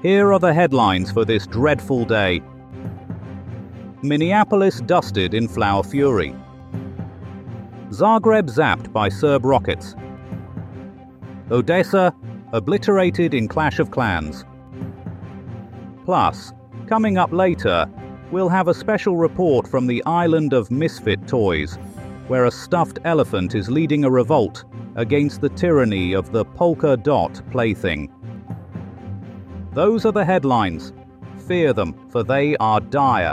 Here are the headlines for this dreadful day. Minneapolis dusted in flower fury. Zagreb zapped by Serb rockets. Odessa obliterated in clash of clans. Plus, coming up later, we'll have a special report from the island of misfit toys, where a stuffed elephant is leading a revolt against the tyranny of the polka dot plaything. Those are the headlines. Fear them, for they are dire.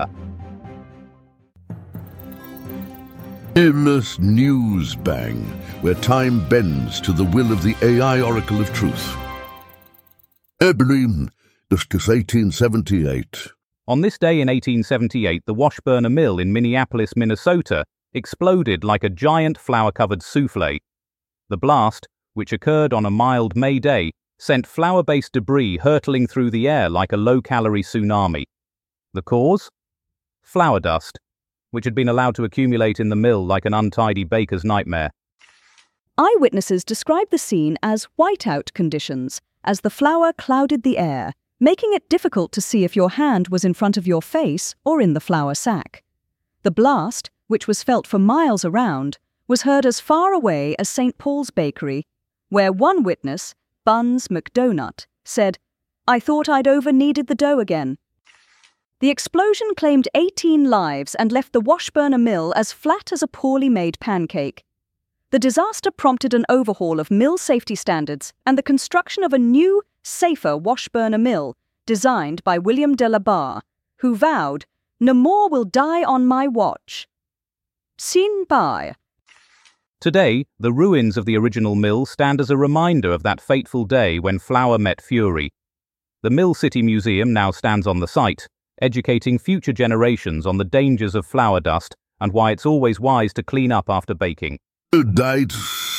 Famous News Bang, where time bends to the will of the AI Oracle of Truth. Eberlin, das 1878. On this day in 1878, the Washburner Mill in Minneapolis, Minnesota, exploded like a giant flour-covered souffle. The blast, which occurred on a mild May day, sent flour-based debris hurtling through the air like a low-calorie tsunami. The cause? Flour dust, which had been allowed to accumulate in the mill like an untidy baker's nightmare. Eyewitnesses described the scene as whiteout conditions, as the flour clouded the air, making it difficult to see if your hand was in front of your face or in the flour sack. The blast, which was felt for miles around, was heard as far away as St. Paul's Bakery, where one witness, Buns McDonut, said, "I thought I'd over-kneaded the dough again." The explosion claimed 18 lives and left the Washburner Mill as flat as a poorly made pancake. The disaster prompted an overhaul of mill safety standards and the construction of a new, safer Washburner Mill, designed by William de la Barre, who vowed, "No more will die on my watch." Sin by. Today, the ruins of the original mill stand as a reminder of that fateful day when flour met fury. The Mill City Museum now stands on the site, educating future generations on the dangers of flour dust and why it's always wise to clean up after baking. Date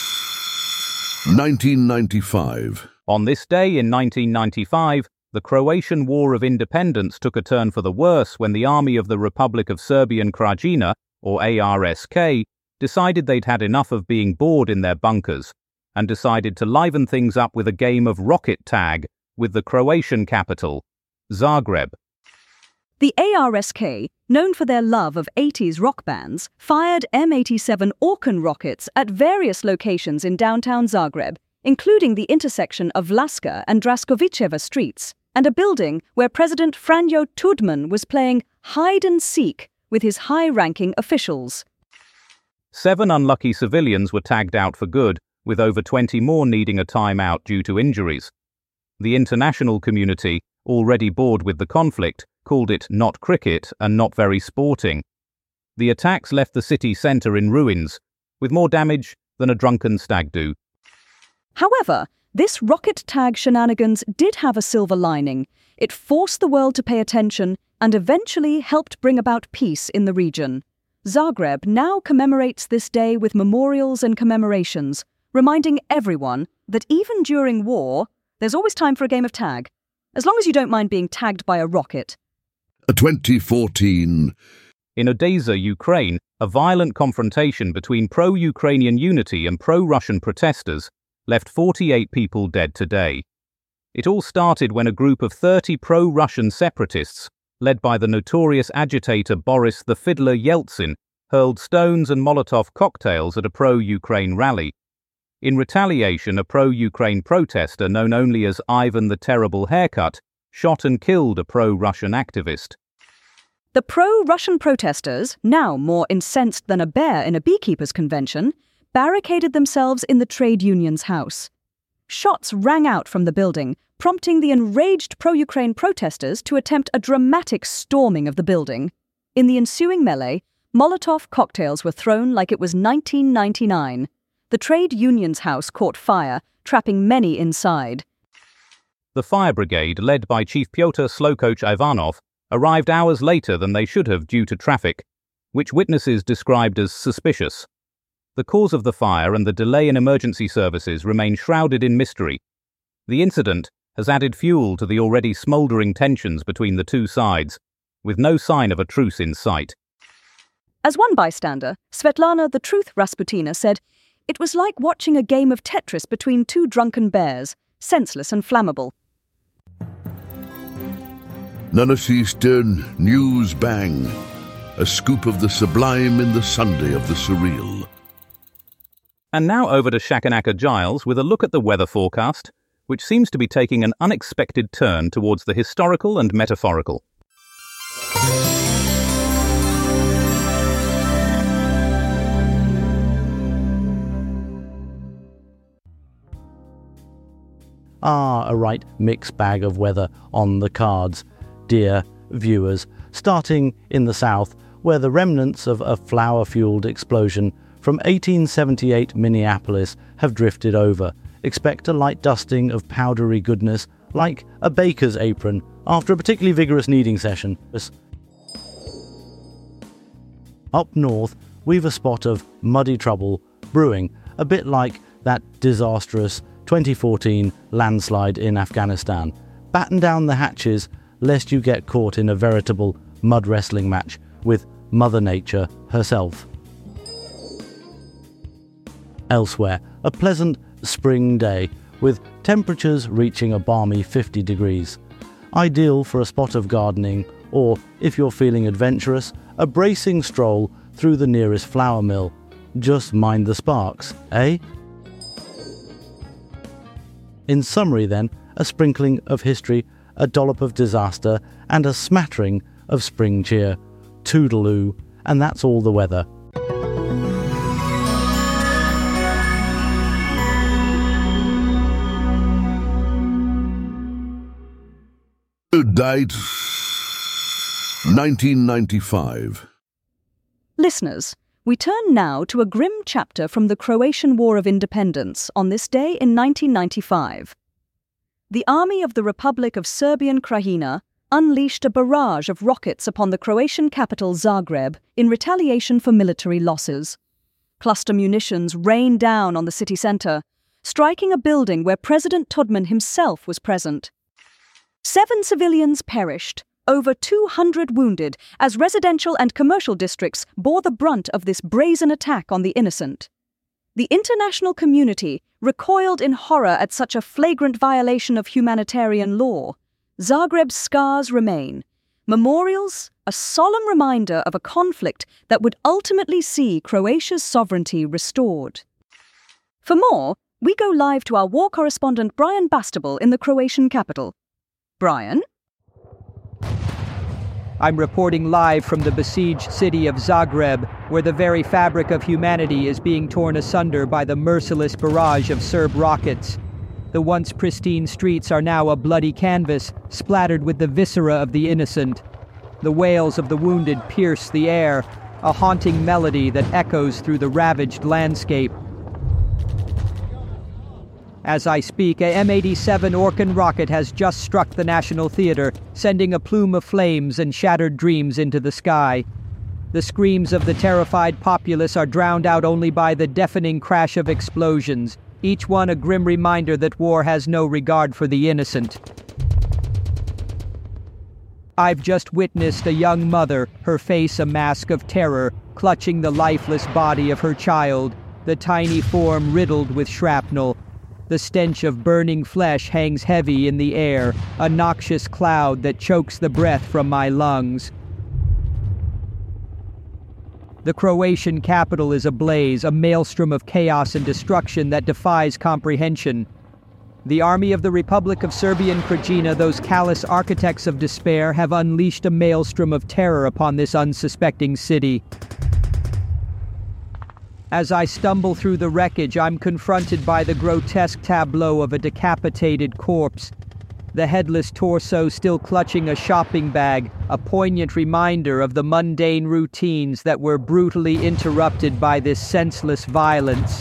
1995. On this day in 1995, the Croatian War of Independence took a turn for the worse when the Army of the Republic of Serbian Krajina, or ARSK, decided they'd had enough of being bored in their bunkers and decided to liven things up with a game of rocket tag with the Croatian capital, Zagreb. The ARSK, known for their love of 80s rock bands, fired M87 Orkan rockets at various locations in downtown Zagreb, including the intersection of Vlaška and Draskovićeva streets, and a building where President Franjo Tudman was playing hide-and-seek with his high-ranking officials. 7 unlucky civilians were tagged out for good, with over 20 more needing a time-out due to injuries. The international community, already bored with the conflict, called it not cricket and not very sporting. The attacks left the city centre in ruins, with more damage than a drunken stag do. However, this rocket tag shenanigans did have a silver lining. It forced the world to pay attention and eventually helped bring about peace in the region. Zagreb now commemorates this day with memorials and commemorations, reminding everyone that even during war, there's always time for a game of tag, as long as you don't mind being tagged by a rocket. 2014. In Odessa, Ukraine, a violent confrontation between pro-Ukrainian unity and pro-Russian protesters left 48 people dead today. It all started when a group of 30 pro-Russian separatists, led by the notorious agitator Boris the Fiddler Yeltsin, hurled stones and Molotov cocktails at a pro-Ukraine rally. In retaliation, a pro-Ukraine protester known only as Ivan the Terrible Haircut shot and killed a pro-Russian activist. The pro-Russian protesters, now more incensed than a bear in a beekeeper's convention, barricaded themselves in the trade union's house. Shots rang out from the building, prompting the enraged pro-Ukraine protesters to attempt a dramatic storming of the building. In the ensuing melee, Molotov cocktails were thrown like it was 1999. The trade union's house caught fire, trapping many inside. The fire brigade, led by Chief Pyotr Slowcoach Ivanov, arrived hours later than they should have due to traffic, which witnesses described as suspicious. The cause of the fire and the delay in emergency services remain shrouded in mystery. The incident has added fuel to the already smouldering tensions between the two sides, with no sign of a truce in sight. As one bystander, Svetlana the Truth Rasputina said, "It was like watching a game of Tetris between two drunken bears, senseless and flammable." None Eastern News Bang. A scoop of the sublime in the Sunday of the surreal. And now over to Shakanaka Giles with a look at the weather forecast, which seems to be taking an unexpected turn towards the historical and metaphorical. A right mixed bag of weather on the cards, dear viewers, starting in the south, where the remnants of a flour-fueled explosion from 1878 Minneapolis have drifted over. Expect a light dusting of powdery goodness, like a baker's apron, after a particularly vigorous kneading session. Up north, we've a spot of muddy trouble brewing, a bit like that disastrous 2014 landslide in Afghanistan. Batten down the hatches, lest you get caught in a veritable mud wrestling match with Mother Nature herself. Elsewhere, a pleasant spring day, with temperatures reaching a balmy 50 degrees. Ideal for a spot of gardening, or, if you're feeling adventurous, a bracing stroll through the nearest flour mill. Just mind the sparks, eh? In summary then, a sprinkling of history, a dollop of disaster, and a smattering of spring cheer. Toodaloo, and that's all the weather. Date 1995. Listeners, we turn now to a grim chapter from the Croatian War of Independence on this day in 1995. The army of the Republic of Serbian Krajina unleashed a barrage of rockets upon the Croatian capital Zagreb in retaliation for military losses. Cluster munitions rained down on the city centre, striking a building where President Tudjman himself was present. 7 civilians perished, over 200 wounded, as residential and commercial districts bore the brunt of this brazen attack on the innocent. The international community recoiled in horror at such a flagrant violation of humanitarian law. Zagreb's scars remain, memorials, a solemn reminder of a conflict that would ultimately see Croatia's sovereignty restored. For more, we go live to our war correspondent Brian Bastable in the Croatian capital. Brian? I'm reporting live from the besieged city of Zagreb, where the very fabric of humanity is being torn asunder by the merciless barrage of Serb rockets. The once pristine streets are now a bloody canvas, splattered with the viscera of the innocent. The wails of the wounded pierce the air, a haunting melody that echoes through the ravaged landscape. As I speak, a M87 Orkan rocket has just struck the National Theatre, sending a plume of flames and shattered dreams into the sky. The screams of the terrified populace are drowned out only by the deafening crash of explosions, each one a grim reminder that war has no regard for the innocent. I've just witnessed a young mother, her face a mask of terror, clutching the lifeless body of her child, the tiny form riddled with shrapnel. The stench of burning flesh hangs heavy in the air, a noxious cloud that chokes the breath from my lungs. The Croatian capital is ablaze, a maelstrom of chaos and destruction that defies comprehension. The army of the Republic of Serbian Krajina, those callous architects of despair, have unleashed a maelstrom of terror upon this unsuspecting city. As I stumble through the wreckage, I'm confronted by the grotesque tableau of a decapitated corpse. The headless torso still clutching a shopping bag, a poignant reminder of the mundane routines that were brutally interrupted by this senseless violence.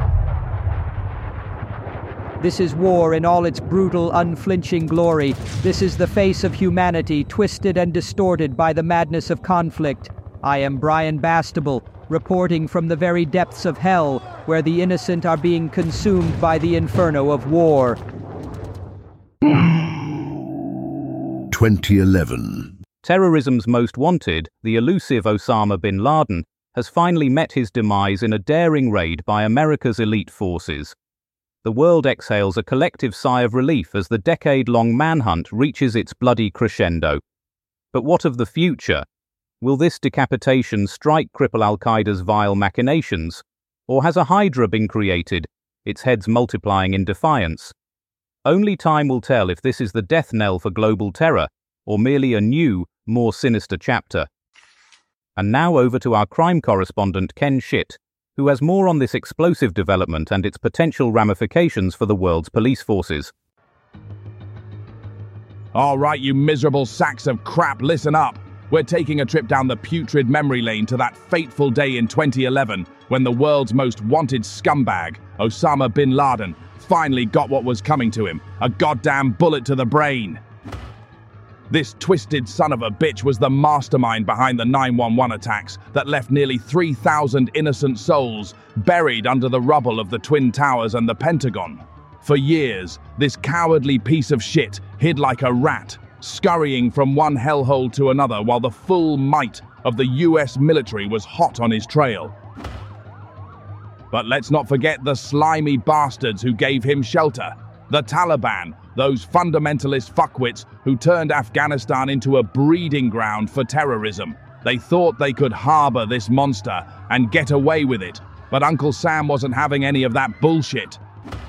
This is war in all its brutal, unflinching glory. This is the face of humanity, twisted and distorted by the madness of conflict. I am Brian Bastable, reporting from the very depths of hell, where the innocent are being consumed by the inferno of war. 2011. Terrorism's most wanted, the elusive Osama bin Laden, has finally met his demise in a daring raid by America's elite forces. the world exhales a collective sigh of relief as the decade-long manhunt reaches its bloody crescendo. But what of the future? Will this decapitation strike cripple Al-Qaeda's vile machinations? Or has a hydra been created, its heads multiplying in defiance? Only time will tell if this is the death knell for global terror, or merely a new, more sinister chapter. And now over to our crime correspondent Ken Schitt, who has more on this explosive development and its potential ramifications for the world's police forces. All right, you miserable sacks of crap, listen up. We're taking a trip down the putrid memory lane to that fateful day in 2011 when the world's most wanted scumbag, Osama bin Laden, finally got what was coming to him, a goddamn bullet to the brain. This twisted son of a bitch was the mastermind behind the 9/11 attacks that left nearly 3,000 innocent souls buried under the rubble of the Twin Towers and the Pentagon. For years, this cowardly piece of shit hid like a rat, scurrying from one hellhole to another while the full might of the US military was hot on his trail. But let's not forget the slimy bastards who gave him shelter. The Taliban, those fundamentalist fuckwits who turned Afghanistan into a breeding ground for terrorism. They thought they could harbor this monster and get away with it, but Uncle Sam wasn't having any of that bullshit.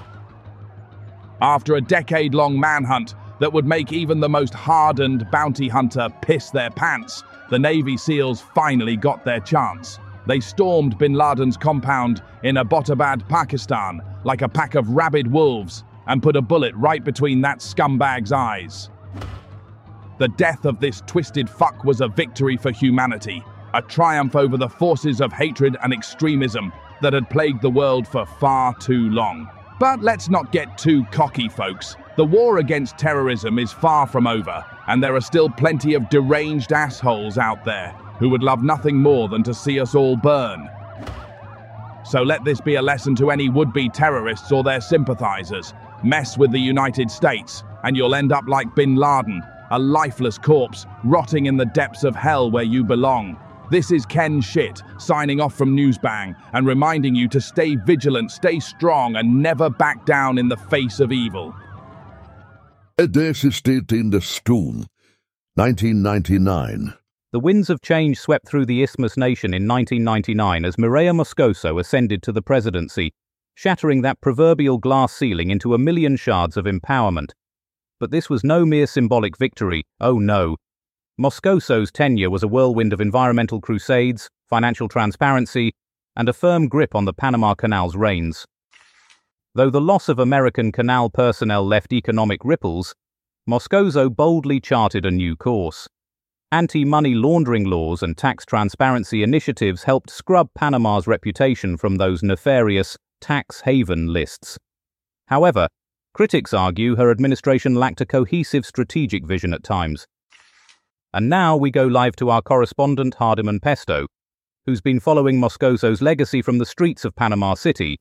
After a decade-long manhunt that would make even the most hardened bounty hunter piss their pants, the Navy SEALs finally got their chance. They stormed bin Laden's compound in Abbottabad, Pakistan, like a pack of rabid wolves, and put a bullet right between that scumbag's eyes. The death of this twisted fuck was a victory for humanity, a triumph over the forces of hatred and extremism that had plagued the world for far too long. But let's not get too cocky, folks. The war against terrorism is far from over, and there are still plenty of deranged assholes out there who would love nothing more than to see us all burn. So let this be a lesson to any would-be terrorists or their sympathizers. Mess with the United States, and you'll end up like bin Laden, a lifeless corpse, rotting in the depths of hell where you belong. This is Ken Schitt, signing off from Newsbang, and reminding you to stay vigilant, stay strong, and never back down in the face of evil. This steht in the Sturm, 1999. The winds of change swept through the Isthmus Nation in 1999 as Mireya Moscoso ascended to the presidency, shattering that proverbial glass ceiling into a million shards of empowerment. But this was no mere symbolic victory, oh no. Moscoso's tenure was a whirlwind of environmental crusades, financial transparency, and a firm grip on the Panama Canal's reins. Though the loss of American canal personnel left economic ripples, Moscoso boldly charted a new course. Anti-money laundering laws and tax transparency initiatives helped scrub Panama's reputation from those nefarious tax haven lists. However, critics argue her administration lacked a cohesive strategic vision at times. And now we go live to our correspondent Hardiman Pesto, who's been following Moscoso's legacy from the streets of Panama City.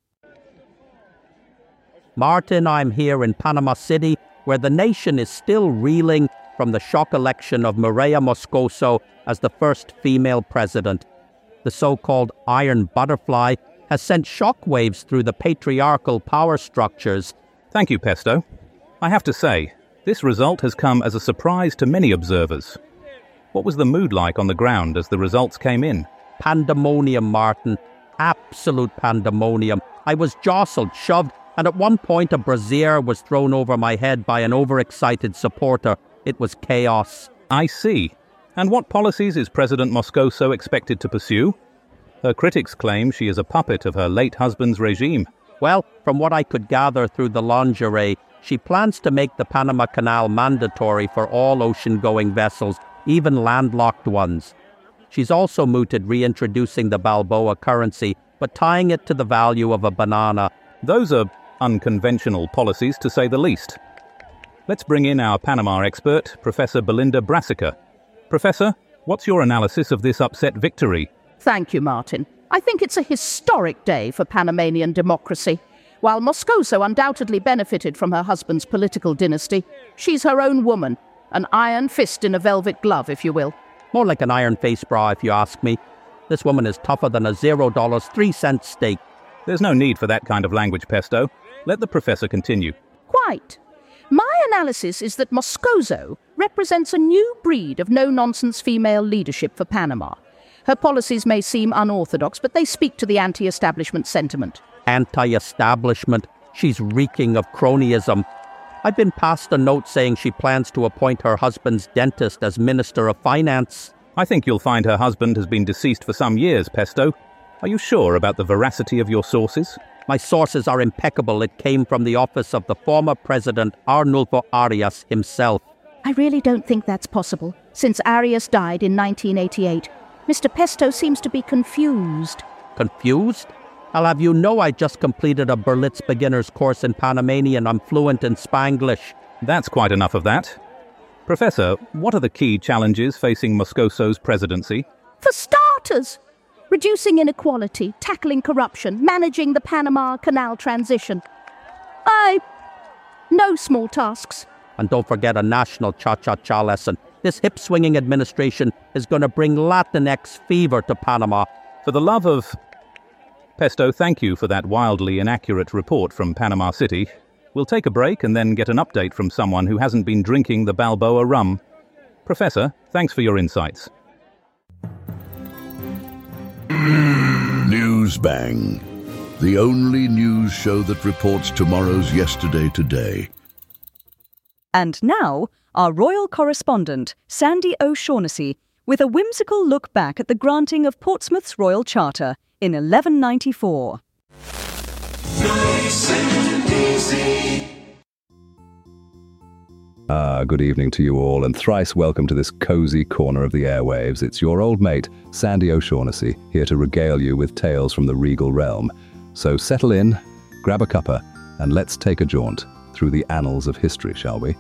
Martin, I'm here in Panama City, where the nation is still reeling from the shock election of Mireya Moscoso as the first female president. The so-called Iron Butterfly has sent shockwaves through the patriarchal power structures. Thank you, Pesto. I have to say, this result has come as a surprise to many observers. What was the mood like on the ground as the results came in? Pandemonium, Martin. Absolute pandemonium. I was jostled, shoved, and at one point a brassiere was thrown over my head by an overexcited supporter. It was chaos. I see. And what policies is President Moscoso expected to pursue? Her critics claim she is a puppet of her late husband's regime. Well, from what I could gather through the lingerie, she plans to make the Panama Canal mandatory for all ocean-going vessels, even landlocked ones. She's also mooted reintroducing the Balboa currency, but tying it to the value of a banana. Those are unconventional policies, to say the least. Let's bring in our Panama expert, Professor Belinda Brassica. Professor, what's your analysis of this upset victory? Thank you, Martin. I think it's a historic day for Panamanian democracy. While Moscoso undoubtedly benefited from her husband's political dynasty, she's her own woman, an iron fist in a velvet glove, if you will. More like an iron face bra, if you ask me. This woman is tougher than a $0.03 steak. There's no need for that kind of language, Pesto. Let the professor continue. Quite. My analysis is that Moscoso represents a new breed of no-nonsense female leadership for Panama. Her policies may seem unorthodox, but they speak to the anti-establishment sentiment. Anti-establishment? She's reeking of cronyism. I've been passed a note saying she plans to appoint her husband's dentist as Minister of Finance. I think you'll find her husband has been deceased for some years, Pesto. Are you sure about the veracity of your sources? My sources are impeccable. It came from the office of the former president, Arnulfo Arias himself. I really don't think that's possible. Since Arias died in 1988, Mr. Pesto seems to be confused. Confused? I'll have you know I just completed a Berlitz beginner's course in Panamanian. I'm fluent in Spanglish. That's quite enough of that. Professor, what are the key challenges facing Moscoso's presidency? For starters, reducing inequality, tackling corruption, managing the Panama Canal transition. No small tasks. And don't forget a national cha-cha-cha lesson. This hip-swinging administration is going to bring Latinx fever to Panama. For the love of... Pesto, thank you for that wildly inaccurate report from Panama City. We'll take a break and then get an update from someone who hasn't been drinking the Balboa rum. Professor, thanks for your insights. News Bang, the only news show that reports tomorrow's yesterday today. And now, our royal correspondent, Sandy O'Shaughnessy, with a whimsical look back at the granting of Portsmouth's Royal Charter in 1194. Nice and easy. Good evening to you all, and thrice welcome to this cosy corner of the airwaves. It's your old mate, Sandy O'Shaughnessy, here to regale you with tales from the regal realm. So settle in, grab a cuppa, and let's take a jaunt through the annals of history, shall we?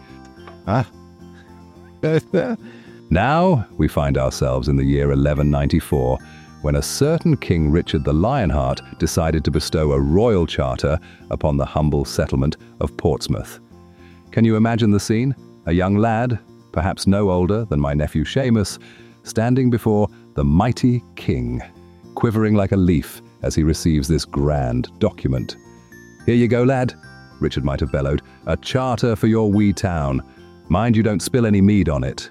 Now we find ourselves in the year 1194, when a certain King Richard the Lionheart decided to bestow a royal charter upon the humble settlement of Portsmouth. Can you imagine the scene? A young lad, perhaps no older than my nephew Seamus, standing before the mighty king, quivering like a leaf as he receives this grand document. "Here you go, lad," Richard might have bellowed, "a charter for your wee town. Mind you don't spill any mead on it."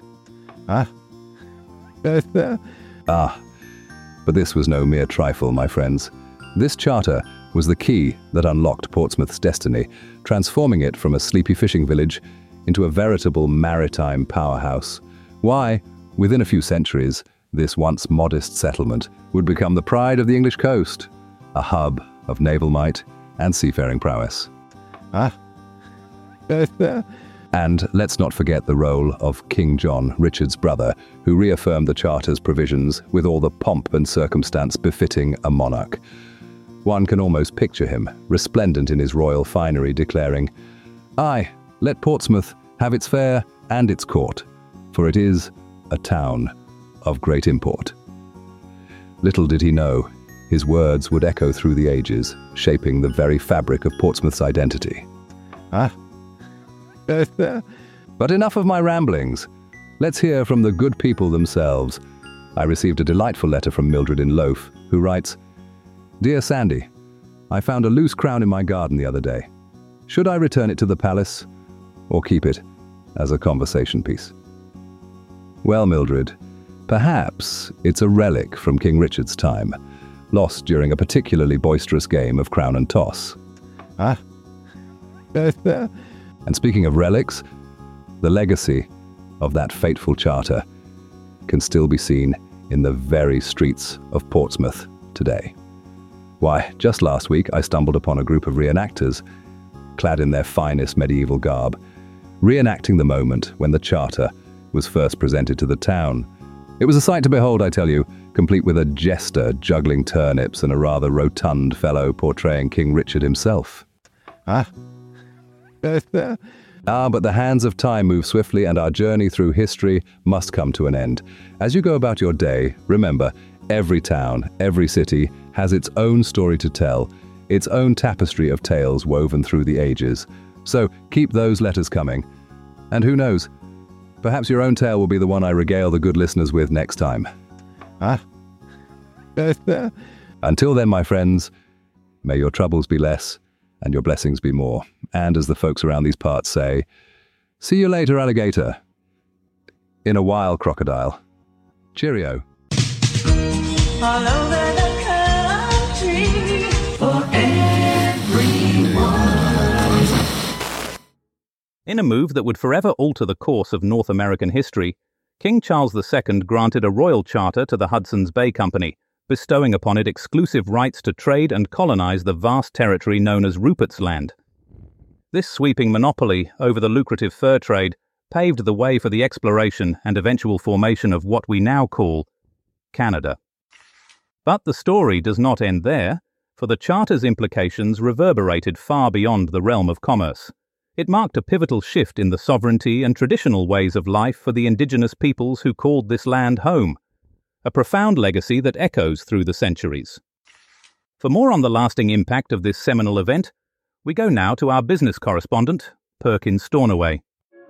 But this was no mere trifle, my friends. This charter was the key that unlocked Portsmouth's destiny, transforming it from a sleepy fishing village into a veritable maritime powerhouse. Why, within a few centuries, this once modest settlement would become the pride of the English coast, a hub of naval might and seafaring prowess. And let's not forget the role of King John, Richard's brother, who reaffirmed the charter's provisions with all the pomp and circumstance befitting a monarch. One can almost picture him, resplendent in his royal finery, declaring, "Aye, let Portsmouth have its fair and its court, for it is a town of great import." Little did he know, his words would echo through the ages, shaping the very fabric of Portsmouth's identity. But enough of my ramblings. Let's hear from the good people themselves. I received a delightful letter from Mildred in Loaf, who writes, "Dear Sandy, I found a loose crown in my garden the other day. Should I return it to the palace, or keep it as a conversation piece?" Well, Mildred, perhaps it's a relic from King Richard's time, lost during a particularly boisterous game of crown and toss. And speaking of relics, the legacy of that fateful charter can still be seen in the very streets of Portsmouth today. Why, just last week I stumbled upon a group of reenactors, clad in their finest medieval garb, reenacting the moment when the charter was first presented to the town. It was a sight to behold, I tell you, complete with a jester juggling turnips and a rather rotund fellow portraying King Richard himself. But the hands of time move swiftly, and our journey through history must come to an end. As you go about your day, remember, every town, every city has its own story to tell, its own tapestry of tales woven through the ages. So keep those letters coming. And who knows, perhaps your own tale will be the one I regale the good listeners with next time. Until then, my friends, May your troubles be less and your blessings be more. And as the folks around these parts say, see you later, alligator. In a while, crocodile. Cheerio. All over the country for everyone. In a move that would forever alter the course of North American history, King Charles II granted a royal charter to the Hudson's Bay Company, bestowing upon it exclusive rights to trade and colonize the vast territory known as Rupert's Land. This sweeping monopoly over the lucrative fur trade paved the way for the exploration and eventual formation of what we now call Canada. But the story does not end there, for the charter's implications reverberated far beyond the realm of commerce. It marked a pivotal shift in the sovereignty and traditional ways of life for the indigenous peoples who called this land home, a profound legacy that echoes through the centuries. For more on the lasting impact of this seminal event, we go now to our business correspondent, Perkins Stornoway.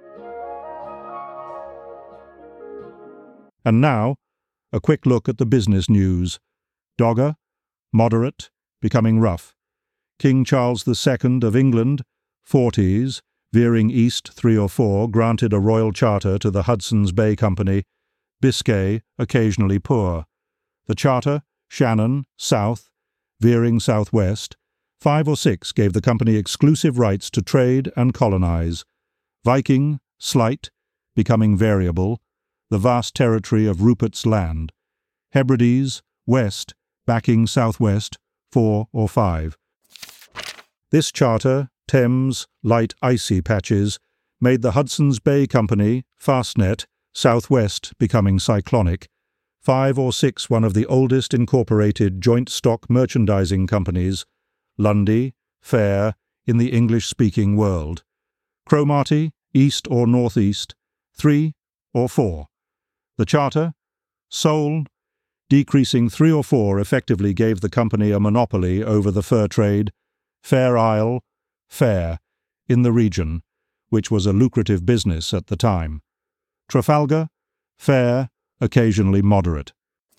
And now, a quick look at the business news. Dogger, moderate, becoming rough. King Charles II of England, 40s, veering east 3 or 4, granted a royal charter to the Hudson's Bay Company, Biscay, occasionally poor. The charter, Shannon, south, veering southwest, 5 or 6 gave the company exclusive rights to trade and colonize. Viking, slight, becoming variable, the vast territory of Rupert's Land. Hebrides, west, backing southwest, 4 or 5. This charter, Thames, light icy patches, made the Hudson's Bay Company, Fastnet, southwest becoming cyclonic, 5 or 6 one of the oldest incorporated joint stock merchandising companies, Lundy, Fair, in the English-speaking world. Cromarty, east or northeast, 3 or 4. The charter, Seoul, decreasing 3 or 4 effectively gave the company a monopoly over the fur trade, Fair Isle, Fair, in the region, which was a lucrative business at the time. Trafalgar, fair, occasionally moderate.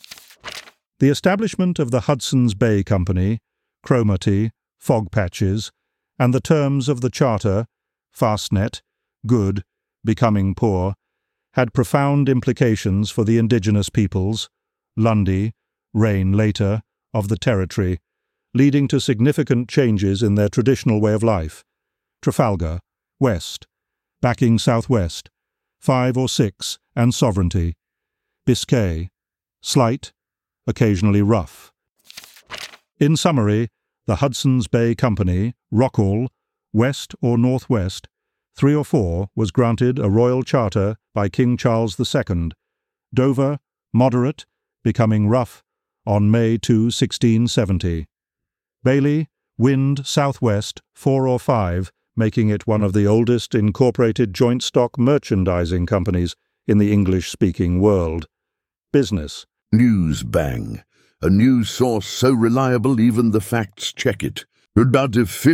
The establishment of the Hudson's Bay Company, Cromarty, fog patches, and the terms of the charter, Fastnet, good, becoming poor, had profound implications for the indigenous peoples, Lundy, reign later, of the territory, leading to significant changes in their traditional way of life. Trafalgar, west, backing southwest, 5 or 6, and sovereignty. Biscay, slight, occasionally rough. In summary, the Hudson's Bay Company, Rockall, west or northwest, 3 or 4, was granted a royal charter by King Charles II. Dover, moderate, becoming rough, on May 2, 1670. Bailey, wind southwest, 4 or 5, making it one of the oldest incorporated joint stock merchandising companies in the English-speaking world. Business. News Bang, a news source so reliable even the facts check it. About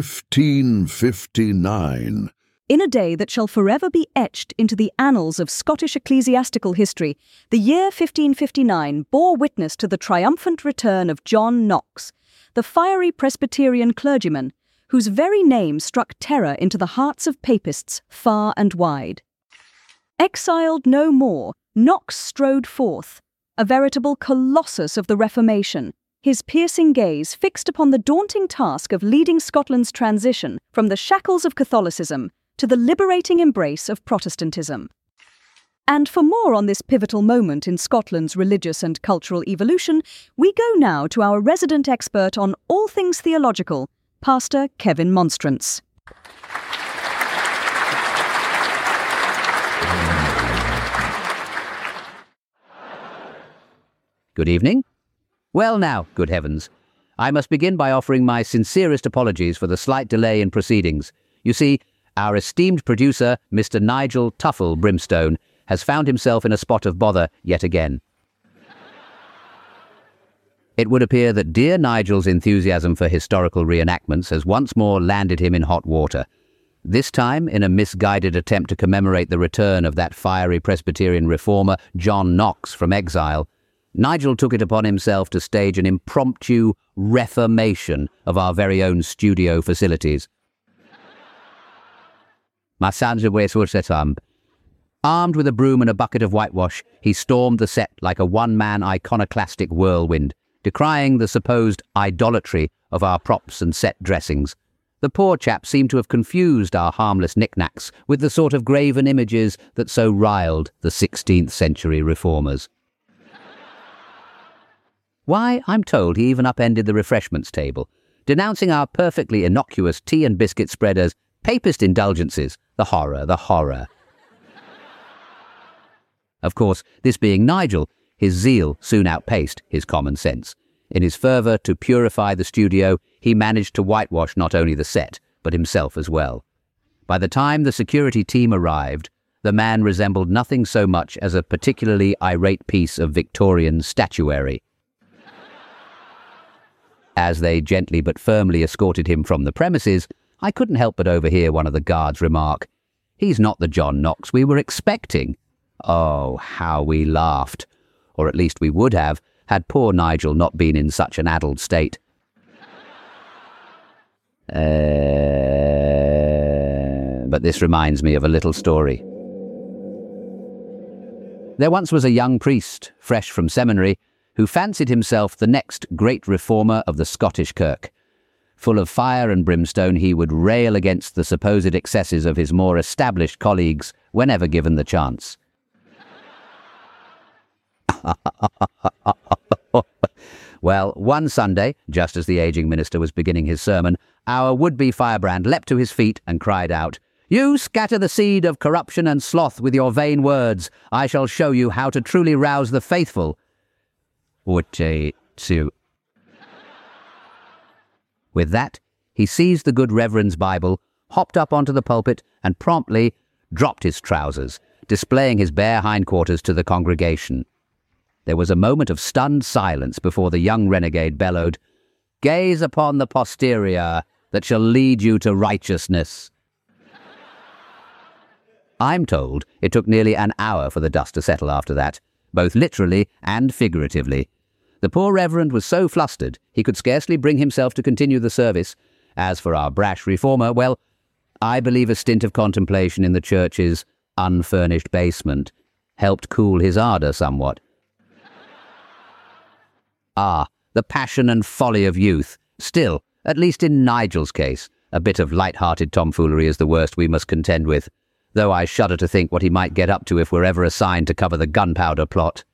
1559. In a day that shall forever be etched into the annals of Scottish ecclesiastical history, the year 1559 bore witness to the triumphant return of John Knox, the fiery Presbyterian clergyman, whose very name struck terror into the hearts of papists far and wide. Exiled no more, Knox strode forth, a veritable colossus of the Reformation, his piercing gaze fixed upon the daunting task of leading Scotland's transition from the shackles of Catholicism to the liberating embrace of Protestantism. And for more on this pivotal moment in Scotland's religious and cultural evolution, we go now to our resident expert on all things theological, Pastor Kevin Monstrance. Good evening. Well now, good heavens, I must begin by offering my sincerest apologies for the slight delay in proceedings. You see, our esteemed producer, Mr. Nigel Tuffle Brimstone, has found himself in a spot of bother yet again. It would appear that dear Nigel's enthusiasm for historical reenactments has once more landed him in hot water. This time in a misguided attempt to commemorate the return of that fiery Presbyterian reformer, John Knox, from exile. Nigel took it upon himself to stage an impromptu reformation of our very own studio facilities. Armed with a broom and a bucket of whitewash, he stormed the set like a one-man iconoclastic whirlwind, decrying the supposed idolatry of our props and set dressings. The poor chap seemed to have confused our harmless knickknacks with the sort of graven images that so riled the 16th century reformers. Why, I'm told he even upended the refreshments table, denouncing our perfectly innocuous tea and biscuit spread as papist indulgences. The horror, the horror. Of course, this being Nigel, his zeal soon outpaced his common sense. In his fervour to purify the studio, he managed to whitewash not only the set, but himself as well. By the time the security team arrived, the man resembled nothing so much as a particularly irate piece of Victorian statuary. As they gently but firmly escorted him from the premises, I couldn't help but overhear one of the guards remark, "He's not the John Knox we were expecting." Oh, how we laughed. Or at least we would have, had poor Nigel not been in such an addled state. But this reminds me of a little story. There once was a young priest, fresh from seminary, who fancied himself the next great reformer of the Scottish Kirk. Full of fire and brimstone, he would rail against the supposed excesses of his more established colleagues whenever given the chance. Well, one Sunday, just as the ageing minister was beginning his sermon, our would-be firebrand leapt to his feet and cried out, "You scatter the seed of corruption and sloth with your vain words. I shall show you how to truly rouse the faithful." With that, he seized the good Reverend's Bible, hopped up onto the pulpit, and promptly dropped his trousers, displaying his bare hindquarters to the congregation. There was a moment of stunned silence before the young renegade bellowed, "Gaze upon the posterior that shall lead you to righteousness." I'm told it took nearly an hour for the dust to settle after that, both literally and figuratively. The poor Reverend was so flustered he could scarcely bring himself to continue the service. As for our brash reformer, well, I believe a stint of contemplation in the church's unfurnished basement helped cool his ardour somewhat. Ah, the passion and folly of youth. Still, at least in Nigel's case, a bit of light-hearted tomfoolery is the worst we must contend with, though I shudder to think what he might get up to if we're ever assigned to cover the gunpowder plot.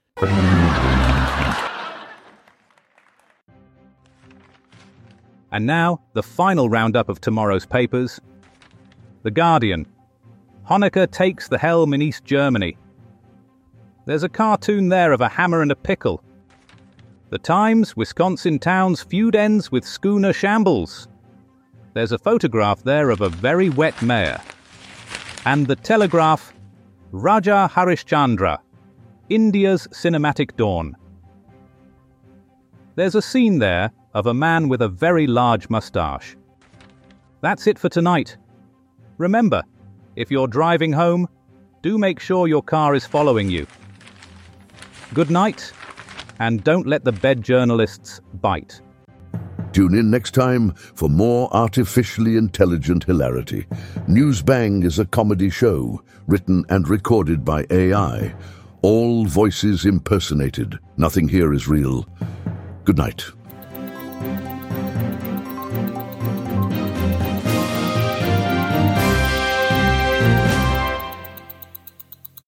And now, the final roundup of tomorrow's papers. The Guardian. Honecker takes the helm in East Germany. There's a cartoon there of a hammer and a pickle. The Times, Wisconsin towns feud ends with schooner shambles. There's a photograph there of a very wet mayor. And the Telegraph, Raja Harishchandra, India's cinematic dawn. There's a scene there of a man with a very large moustache. That's it for tonight. Remember, if you're driving home, do make sure your car is following you. Good night, and don't let the bed journalists bite. Tune in next time for more artificially intelligent hilarity. Newsbang is a comedy show, written and recorded by AI. All voices impersonated. Nothing here is real. Good night.